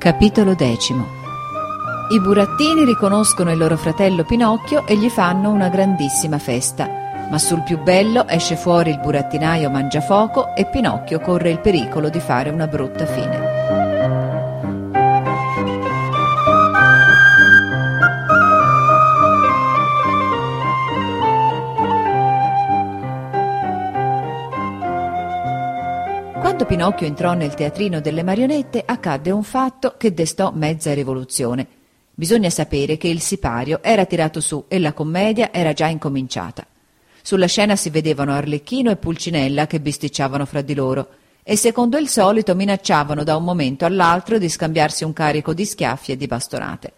Capitolo 10. I burattini riconoscono il loro fratello Pinocchio e gli fanno una grandissima festa, ma sul più bello esce fuori il burattinaio Mangiafoco e Pinocchio corre il pericolo di fare una brutta fine. Quando Pinocchio entrò nel teatrino delle marionette accadde un fatto che destò mezza rivoluzione. Bisogna sapere che il sipario era tirato su e la commedia era già incominciata. Sulla scena si vedevano Arlecchino e Pulcinella che bisticciavano fra di loro e secondo il solito minacciavano da un momento all'altro di scambiarsi un carico di schiaffi e di bastonate.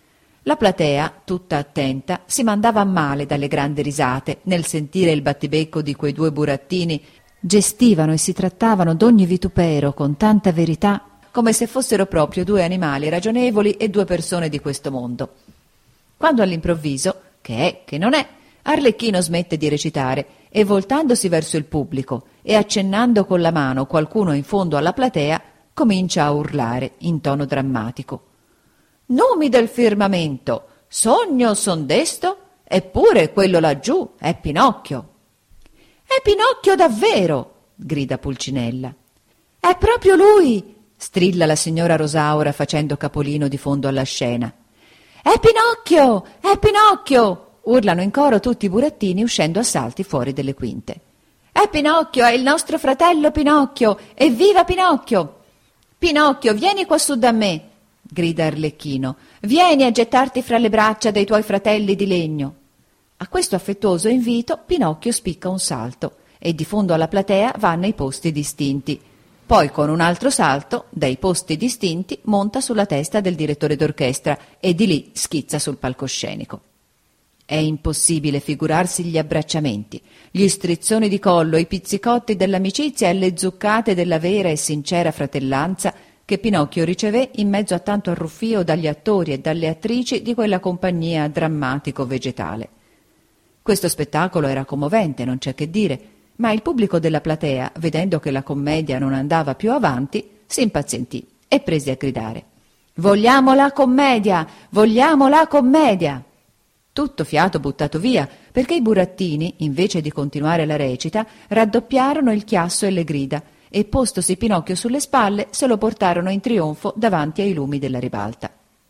La platea, tutta attenta, si mandava a male dalle grandi risate nel sentire il battibecco di quei due burattini. Gestivano e si trattavano d'ogni vitupero con tanta verità come se fossero proprio due animali ragionevoli e due persone di questo mondo. Quando all'improvviso, che è che non è, Arlecchino smette di recitare e voltandosi verso il pubblico e accennando con la mano qualcuno in fondo alla platea, comincia a urlare in tono drammatico: «Numi del firmamento, sogno son desto? Eppure quello laggiù è Pinocchio!» «È Pinocchio davvero!» grida Pulcinella. «È proprio lui!» strilla la signora Rosaura facendo capolino di fondo alla scena. «È Pinocchio! È Pinocchio!» urlano in coro tutti i burattini uscendo a salti fuori delle quinte. «È Pinocchio! È il nostro fratello Pinocchio! Evviva Pinocchio!» «Pinocchio, vieni quassù da me!» grida Arlecchino. «Vieni a gettarti fra le braccia dei tuoi fratelli di legno!» A questo affettuoso invito Pinocchio spicca un salto e di fondo alla platea va nei posti distinti. Poi con un altro salto, dai posti distinti, monta sulla testa del direttore d'orchestra e di lì schizza sul palcoscenico. È impossibile figurarsi gli abbracciamenti, gli strizzoni di collo, i pizzicotti dell'amicizia e le zuccate della vera e sincera fratellanza che Pinocchio ricevé in mezzo a tanto arruffio dagli attori e dalle attrici di quella compagnia drammatico-vegetale. Questo spettacolo era commovente, non c'è che dire, ma il pubblico della platea, vedendo che la commedia non andava più avanti, si impazientì e prese a gridare: «Vogliamo la commedia! Vogliamo la commedia!» Tutto fiato buttato via, perché i burattini, invece di continuare la recita, raddoppiarono il chiasso e le grida e, postosi Pinocchio sulle spalle, se lo portarono in trionfo davanti ai lumi della ribalta.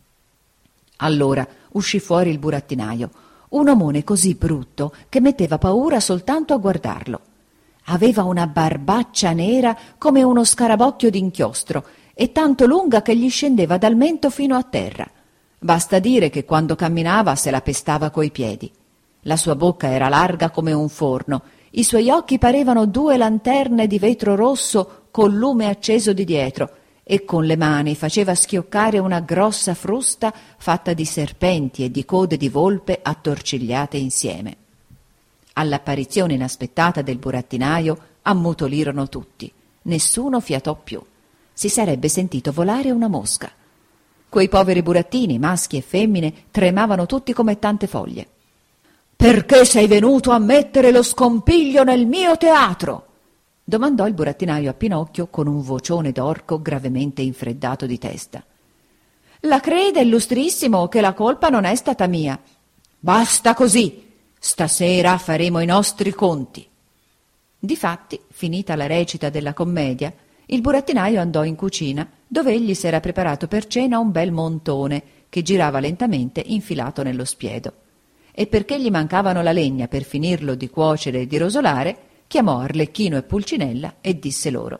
Allora uscì fuori il burattinaio, un omone così brutto che metteva paura soltanto a guardarlo. Aveva una barbaccia nera come uno scarabocchio d'inchiostro e tanto lunga che gli scendeva dal mento fino a terra. Basta dire che quando camminava se la pestava coi piedi. La sua bocca era larga come un forno, i suoi occhi parevano due lanterne di vetro rosso col lume acceso di dietro e con le mani faceva schioccare una grossa frusta fatta di serpenti e di code di volpe attorcigliate insieme. All'apparizione inaspettata del burattinaio ammutolirono tutti, nessuno fiatò più. Si sarebbe sentito volare una mosca. Quei poveri burattini, maschi e femmine, tremavano tutti come tante foglie. «Perché sei venuto a mettere lo scompiglio nel mio teatro?» domandò il burattinaio a Pinocchio con un vocione d'orco gravemente infreddato di testa. «La creda, illustrissimo, che la colpa non è stata mia». «Basta così! Stasera faremo i nostri conti». Difatti, finita la recita della commedia, il burattinaio andò in cucina, dove egli s'era preparato per cena un bel montone che girava lentamente infilato nello spiedo. E perché gli mancavano la legna per finirlo di cuocere e di rosolare, chiamò Arlecchino e Pulcinella e disse loro: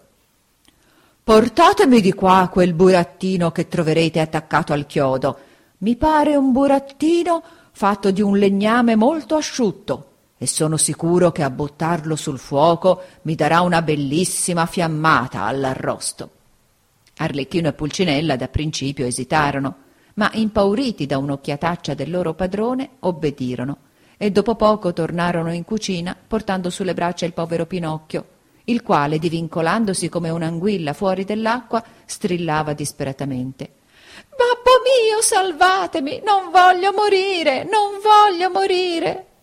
«Portatemi di qua quel burattino che troverete attaccato al chiodo. Mi pare un burattino fatto di un legname molto asciutto e sono sicuro che a buttarlo sul fuoco mi darà una bellissima fiammata all'arrosto». Arlecchino e Pulcinella da principio esitarono, ma impauriti da un'occhiataccia del loro padrone obbedirono e dopo poco tornarono in cucina portando sulle braccia il povero Pinocchio, il quale, divincolandosi come un'anguilla fuori dell'acqua, strillava disperatamente: «Babbo mio, salvatemi! Non voglio morire! Non voglio morire!»